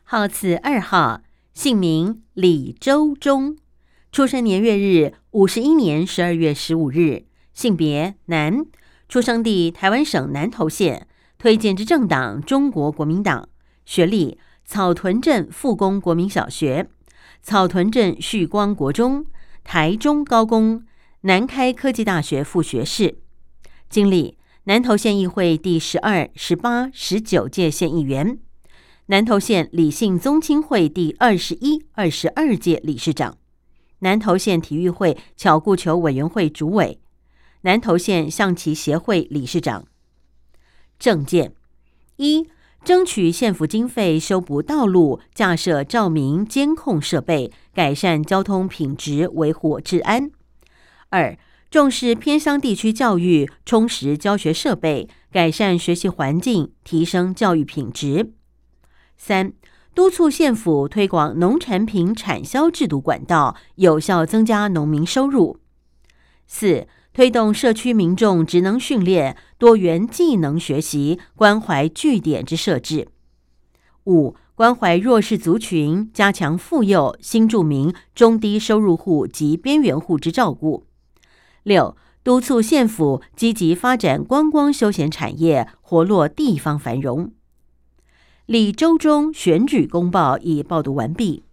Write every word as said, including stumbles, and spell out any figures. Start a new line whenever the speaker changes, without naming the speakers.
号次二号，姓名李周忠，出生年月日五十一年十二月十五日，性别男，出生地台湾省南投县，推荐之政党中国国民党，学历草屯镇复工国民小学、草屯镇旭光国中、台中高工、南开科技大学副学士，经历南投县议会第十二、十八、十九届县议员，南投县理性宗亲会第二十一、二十二届理事长，南投县体育会巧固球委员会主委，南投县象棋协会理事长。政见一，争取县府经费修补道路，架设照明监控设备，改善交通品质，维护治安。二，重视偏乡地区教育，充实教学设备，改善学习环境，提升教育品质。三，督促县府推广农产品产销制度管道，有效增加农民收入。四，推动社区民众职能训练、多元技能学习，关怀据点之设置。五，关怀弱势族群，加强妇幼、新住民、中低收入户及边缘户之照顾。六，督促县府积极发展观光休闲产业，活络地方繁荣。李周忠选举公报已报读完毕。